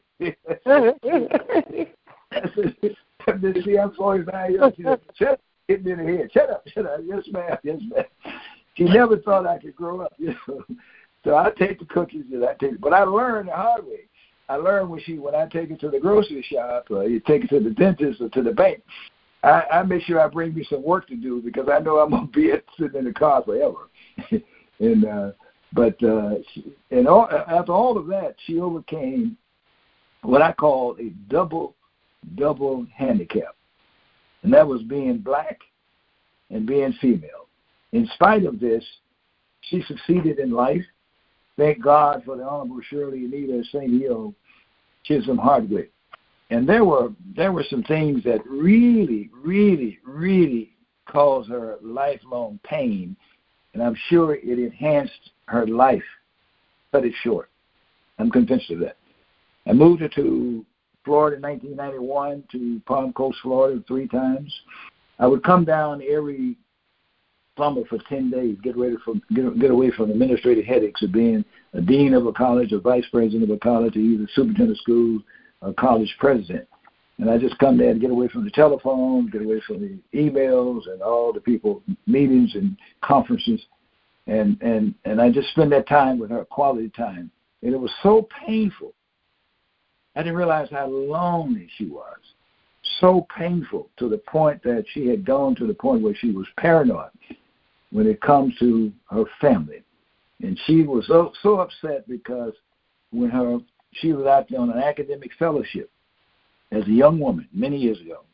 said, see, I'm forty-five years old. She said, shut up, hit me in the head. Shut up, shut up. Yes, ma'am, yes, ma'am. She never thought I could grow up, you know. So I take the cookies and I take, but I learned the hard way. I learned when she, when I take her to the grocery shop, or you take her to the dentist or to the bank, I, I make sure I bring me some work to do because I know I'm gonna be sitting in the car forever. and uh, but uh, she, and all, after all of that, she overcame what I call a double, double handicap, and that was being black and being female. In spite of this, she succeeded in life. Thank God for the Honorable Shirley Anita Saint Hill Chisholm Hardwick. And there were there were some things that really, really, really caused her lifelong pain, and I'm sure it enhanced her life. Cut it short. I'm convinced of that. I moved her to Florida in nineteen ninety-one, to Palm Coast, Florida, three times. I would come down every summer for ten days, get ready for get, get away from the administrative headaches of being a dean of a college, a vice president of a college, or either superintendent of schools, or college president. And I just come there and get away from the telephone, get away from the emails and all the people, meetings and conferences, and and and I just spend that time with her, quality time. And it was so painful. I didn't realize how lonely she was. So painful, to the point that she had gone to the point where she was paranoid when it comes to her family. And she was so, so upset because when her she was out there on an academic fellowship as a young woman many years ago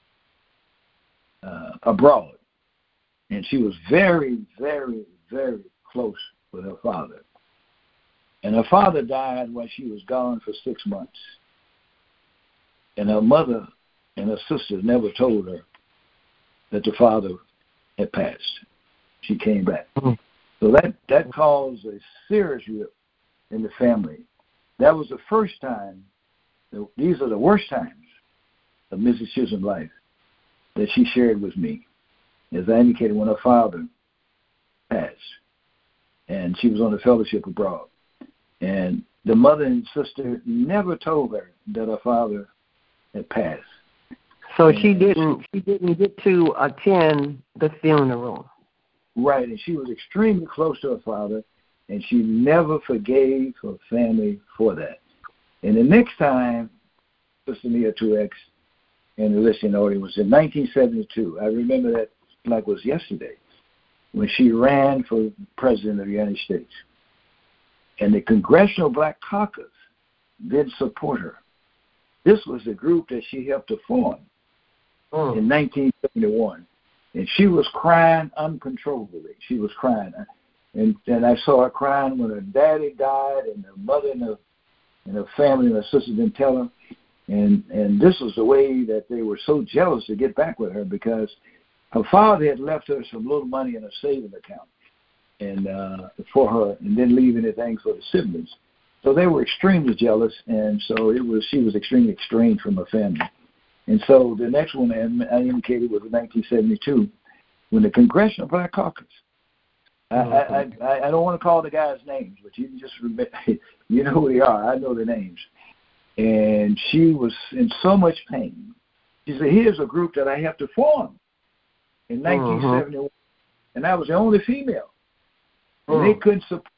uh, abroad. And she was very, very, very close with her father. And her father died when she was gone for six months. And her mother and her sisters never told her that the father had passed. She came back. Mm-hmm. So that, that caused a serious rip in the family. That was the first time, these are the worst times of Missus Chisholm's life that she shared with me. As I indicated, when her father passed, and she was on a fellowship abroad. And the mother and sister never told her that her father had passed. So and she didn't she didn't get to attend the funeral. Right, and she was extremely close to her father, and she never forgave her family for that. And the next time, Sister Mia two X and the listening audience was in nineteen seventy-two. I remember that like it was yesterday, when she ran for president of the United States. And the Congressional Black Caucus did support her. This was the group that she helped to form oh. in nineteen seventy-one. And she was crying uncontrollably. She was crying. And and I saw her crying when her daddy died, and her mother and her, and her family and her sister didn't tell her. And, and this was the way that they were so jealous to get back with her, because her father had left her some little money in a savings account and uh, for her, and didn't leave anything for the siblings. So they were extremely jealous, and so it was she was extremely estranged from her family. And so the next one I indicated was in nineteen seventy-two, when the Congressional Black Caucus. I, I, I, I don't want to call the guys' names, but you can just remember, you know who they are. I know their names. And she was in so much pain. She said, "Here's a group that I have to form in nineteen seventy-one, uh-huh. and I was the only female. And uh-huh. they couldn't support.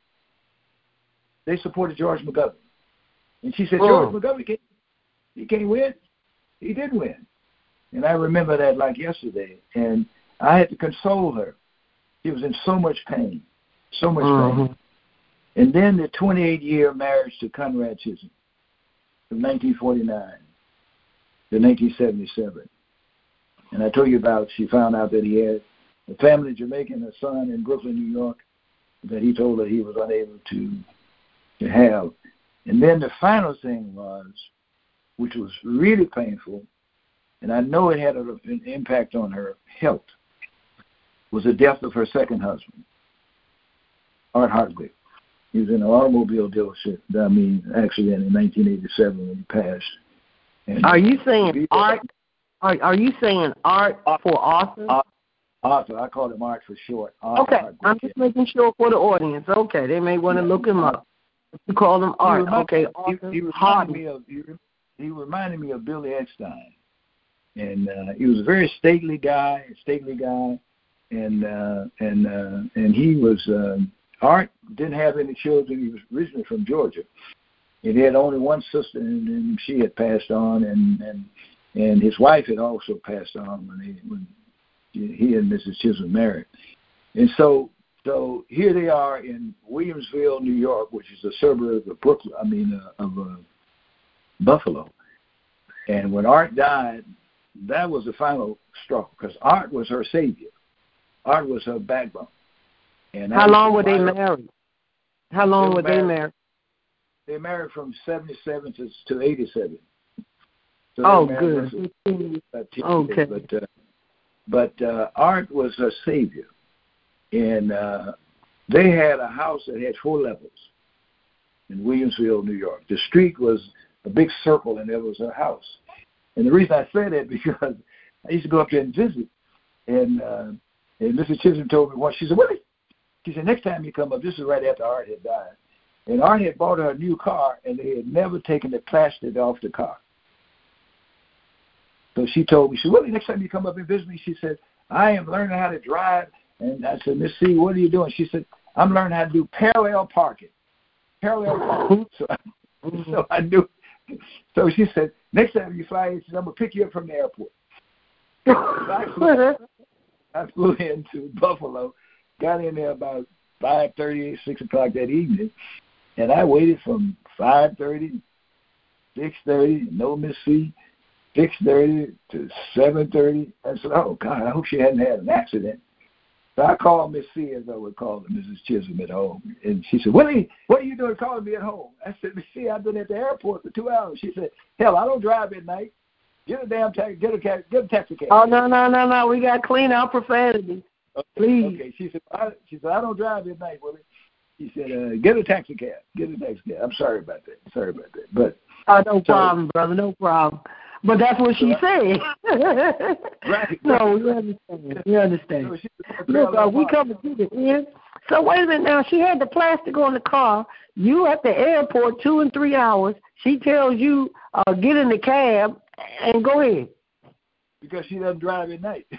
They supported George McGovern." And she said, "George uh-huh. McGovern can't. He can't win. He did win." And I remember that like yesterday. And I had to console her. She was in so much pain, so much uh-huh. pain. And then the twenty-eight year marriage to Conrad Chisholm, from nineteen forty-nine to nineteen seventy-seven. And I told you about, she found out that he had a family in Jamaica and a son in Brooklyn, New York, that he told her he was unable to, to have. And then the final thing was, which was really painful, and I know it had an impact on her health, was the death of her second husband, Art Hartwig. He was in an automobile dealership, I mean, accident in nineteen eighty-seven when he passed. And are you saying Art? Are, are you saying Art for Arthur? Art, Arthur, I call him Art for short. Art okay, Hartwig, I'm just yeah. making sure for the audience. Okay, they may want to yeah. look him up. You call him Art. Reminded, okay, Arthur. He, he, reminded me of, he, he reminded me of Billy Eckstein. And uh, he was a very stately guy, stately guy. And uh, and uh, and he was uh, Art didn't have any children. He was originally from Georgia, and he had only one sister, and, and she had passed on, and, and and his wife had also passed on when he when he and Missus Chisholm married. And so so here they are in Williamsville, New York, which is a suburb of Brooklyn. I mean uh, of uh, Buffalo. And when Art died, that was the final straw, because Art was her savior. Art was her backbone. And how long were they married? How long were they married? They married from seventy-seven to, to eighty-seven. So oh, good. Okay. But, uh, but uh, Art was her savior. And uh, they had a house that had four levels in Williamsville, New York. The street was a big circle, and there was her house. And the reason I say that because I used to go up there and visit. And uh, And Missus Chisholm told me once, she said, Willie, she said, next time you come up, this is right after Art had died. And Art had bought her a new car, and they had never taken the plastic off the car. So she told me, she said, Willie, next time you come up and visit me, she said, I am learning how to drive. And I said, Miss C, what are you doing? She said, I'm learning how to do parallel parking. Parallel parking. So, so I knew. So she said, next time you fly, she said, I'm going to pick you up from the airport. So I flew, I flew into Buffalo, got in there about five thirty, six o'clock that evening, and I waited from five thirty, six thirty, no Miss C, six thirty to seven thirty. I said, oh, God, I hope she hadn't had an accident. So I called Miss C, as I would call her, Missus Chisholm, at home. And she said, Willie, what are you doing calling me at home? I said, Miss C, I've been at the airport for two hours. She said, hell, I don't drive at night. Get a damn taxi, get a, get a taxi cab. Oh, no, no, no, no. We got to clean our profanity. Okay, please. Okay, she said, I, she said, I don't drive at night, Willie. She said, uh, get a taxi cab. Get a taxi cab. I'm sorry about that. Sorry about that. But oh, no so, problem, brother. No problem. But that's what she said. Right. No, we understand. We understand. So Look, uh, we coming to the end. So wait a minute now. She had the plastic on the car. You at the airport two and three hours. She tells you, uh, get in the cab and go ahead. Because she doesn't drive at night.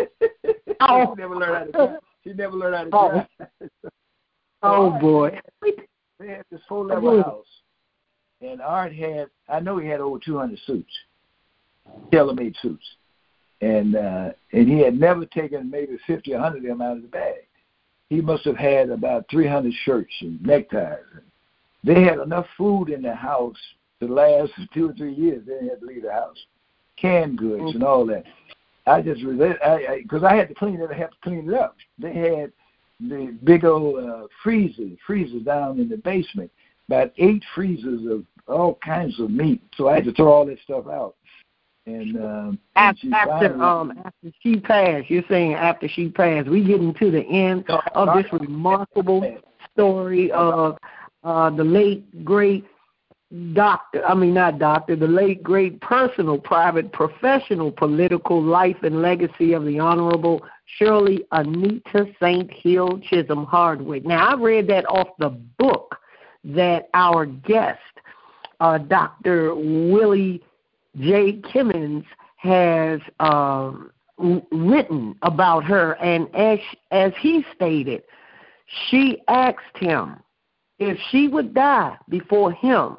Oh. she never learned how to drive. She never learned how to Oh. drive. so, oh, Art, boy. They had this four-level house. And Art had, I know he had over two hundred suits, tailor-made suits. And uh, and he had never taken maybe fifty or one hundred of them out of the bag. He must have had about three hundred shirts and neckties. They had enough food in the house to last two or three years. They didn't have to leave the house. Canned goods mm-hmm. and all that. I just, because I, I, I had to clean it, I had to clean it up. They had the big old uh, freezers, freezers down in the basement, about eight freezers of all kinds of meat. So I had to throw all that stuff out. And, um, after, and after, finally, um, after she passed, you're saying after she passed, we getting to the end no, of this remarkable story of uh, the late, great doctor, I mean not doctor, the late, great personal, private, professional, political life and legacy of the Honorable Shirley Anita Saint Hill Chisholm Hardwick. Now, I read that off the book that our guest, uh, Doctor Willie J. Kimmons, has um, written about her, and as as he stated, she asked him if she would die before him,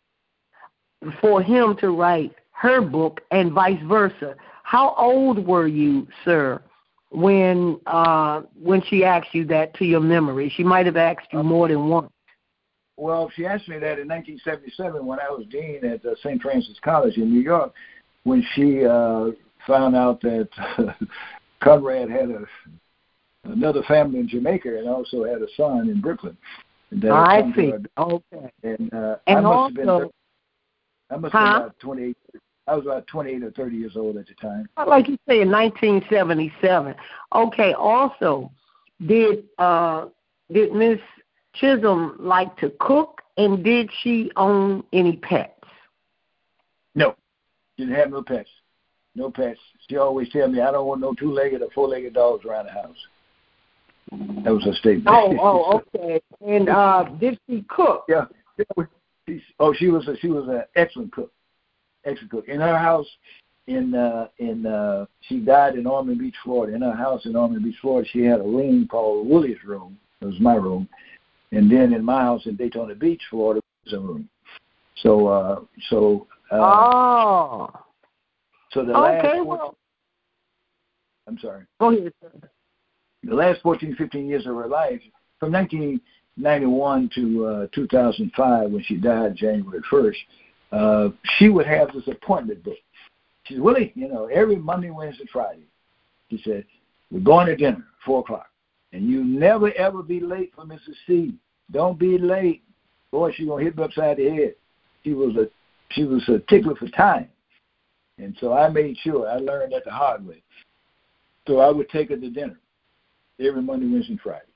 for him to write her book, and vice versa. How old were you, sir, when uh, when she asked you that, to your memory? She might have asked you more than once. Well, she asked me that in nineteen seventy-seven when I was dean at uh, Saint Francis College in New York, when she uh, found out that uh, Conrad had a, another family in Jamaica and also had a son in Brooklyn. That I see. Okay. And, uh, and I must also, have been thirty, I must huh? have been about twenty-eight. I was about twenty-eight or thirty years old at the time. Like you say, in nineteen seventy-seven. Okay. Also, did uh, did Miss Chisholm like to cook, and did she own any pets? No, she didn't have no pets. No pets. She always tell me, I don't want no two-legged or four-legged dogs around the house. That was her statement. Oh, oh, okay. And uh, did she cook? Yeah. Oh, she was a, she was an excellent cook. Excellent cook. In her house, in uh, in uh, she died in Ormond Beach, Florida. In her house in Ormond Beach, Florida, she had a room called Willie's room. It was my room. And then in my house in Daytona Beach, Florida, was a room. So, uh, so. Uh, oh. So the okay, last. well. I'm sorry. Go ahead, sir. The last fourteen, fifteen years of her life, from nineteen ninety-one to uh, two thousand five, when she died January first, uh, she would have this appointment book. She said, Willie, you know, every Monday, Wednesday, Friday, she said, we're going to dinner, four o'clock. And you never, ever be late for Missus C. Don't be late. Boy, she's going to hit me upside the head. She was a she was a tickler for time. And so I made sure. I learned that the hard way. So I would take her to dinner every Monday, Wednesday, and Friday.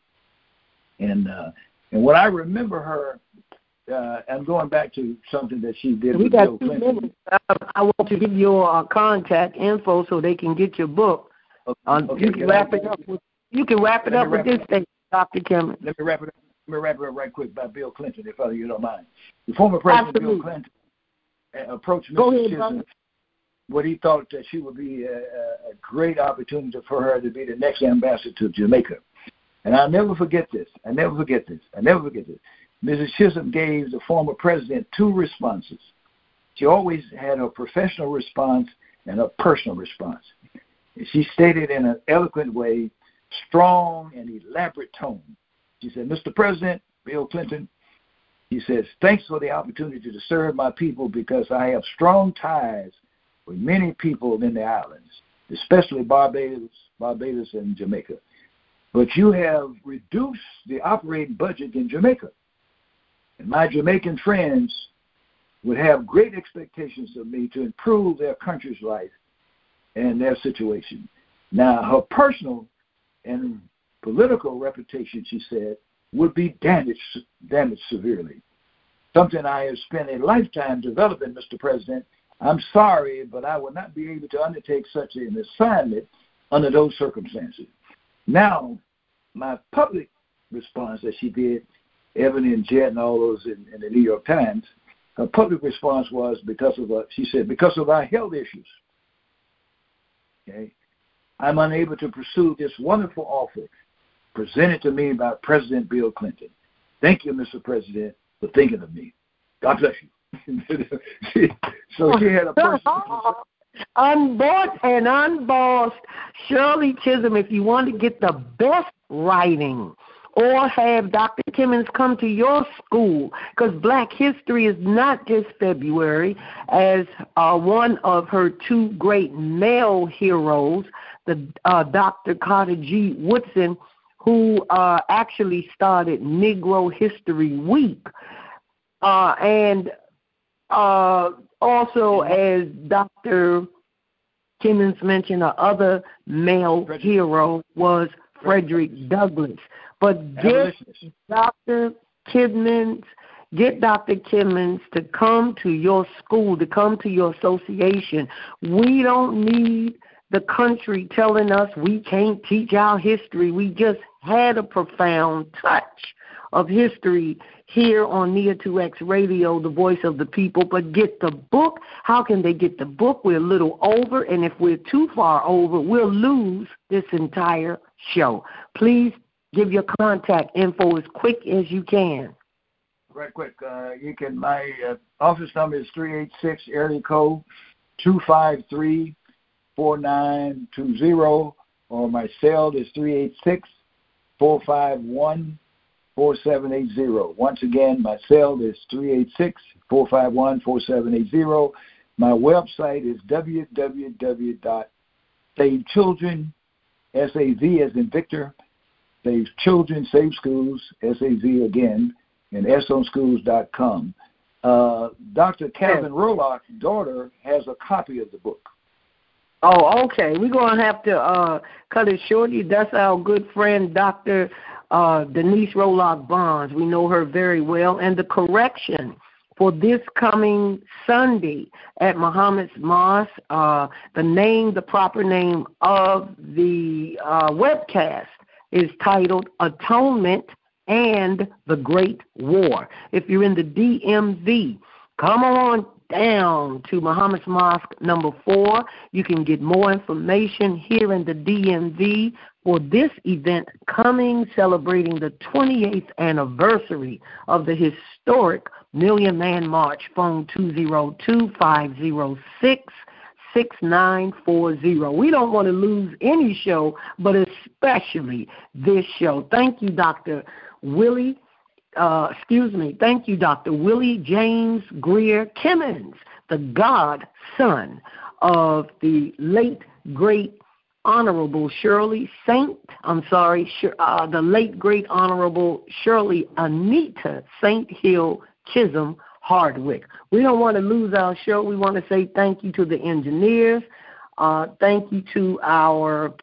And uh, and when I remember her, uh, I'm going back to something that she did we with got Bill two Clinton. Minutes. Uh, I want to give your uh, contact info so they can get your book. Okay, uh, okay, you can wrap I, it up with you can wrap it up with this thing, Doctor Kimmons. Let me wrap it up. Let me wrap it up right quick by Bill Clinton, if you don't mind. The former president Absolutely. Bill Clinton uh, approached Go Missus ahead, Chisholm. brother. What he thought that she would be a, a great opportunity for her to be the next ambassador to Jamaica. And I'll never forget this. I never forget this. I never forget this. Missus Chisholm gave the former president two responses. She always had her professional response and her personal response. She stated in an eloquent way, strong and elaborate tone. She said, Mister President, Bill Clinton, he says, thanks for the opportunity to serve my people because I have strong ties with many people in the islands, especially Barbados, Barbados and Jamaica. But you have reduced the operating budget in Jamaica. And my Jamaican friends would have great expectations of me to improve their country's life and their situation. Now, her personal and political reputation, she said, would be damaged, damaged severely. Something I have spent a lifetime developing, Mister President. I'm sorry, but I will not be able to undertake such an assignment under those circumstances. Now, my public response that she did, Evan and Jet and all those in, in the New York Times, her public response was because of, uh, she said, because of our health issues, okay, I'm unable to pursue this wonderful offer presented to me by President Bill Clinton. Thank you, Mister President, for thinking of me. God bless you. So she had a personal Unbought and unbossed Shirley Chisholm. If you want to get the best writing or have Doctor Timmons come to your school, because Black History is not just February, as uh, one of her two great male heroes, the uh, Doctor Carter G. Woodson, who uh, actually started Negro History Week, uh, and uh, also as Doctor Timmons mentioned, our other male Frederick. hero was Frederick Douglass. But get Doctor Timmons, get Doctor Timmons to come to your school, to come to your association. We don't need the country telling us we can't teach our history. We just had a profound touch of history here on Nia two X Radio, the voice of the people. But get the book. How can they get the book? We're a little over, and if we're too far over, we'll lose this entire show. Please give your contact info as quick as you can. Right quick. Uh, you can. My uh, office number is three eight six area code two five three four nine two zero, or my cell is three eight six four five one four seven eight zero. Once again, my cell is three eight six four five one four seven eight zero. My website is w w w dot save children, S A V as in Victor, Save Children, Save Schools, S A V again, and s o schools dot com. Uh, Doctor Calvin Rolock's daughter has a copy of the book. Oh, okay. We're going to have to uh, cut it short. That's our good friend, Doctor Uh, Denise Rolock Bonds. We know her very well. And the correction for this coming Sunday at Muhammad's Mosque, uh, the name, the proper name of the uh, webcast is titled Atonement and the Great War. If you're in the D M V, come on down to Muhammad's Mosque number four. You can get more information here in the D M V for this event coming, celebrating the twenty-eighth anniversary of the historic Million Man March. Phone two oh two, five oh six, six nine four oh. We don't want to lose any show, but especially this show. Thank you, Doctor Willie. Uh, excuse me. Thank you, Doctor Willie James Greer Kimmons, the godson of the late, great, Honorable Shirley Saint, I'm sorry, uh, the late, great, Honorable Shirley Anita Saint Hill Chisholm Hardwick. We don't want to lose our show. We want to say thank you to the engineers. Uh, thank you to our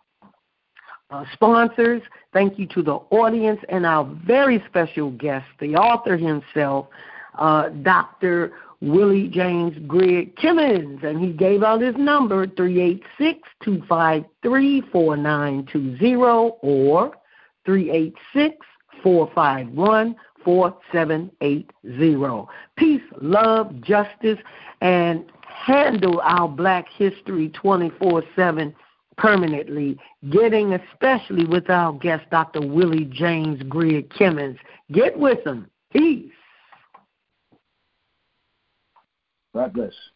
uh, sponsors. Thank you to the audience and our very special guest, the author himself, uh, Doctor Willie James Greer Kimmons, and he gave out his number, three eight six, two five three, four nine two zero or three eight six, four five one, four seven eight zero. Peace, love, justice, and handle our Black History twenty-four seven permanently, getting especially with our guest, Doctor Willie James Greer Kimmons. Get with him. Peace. God bless.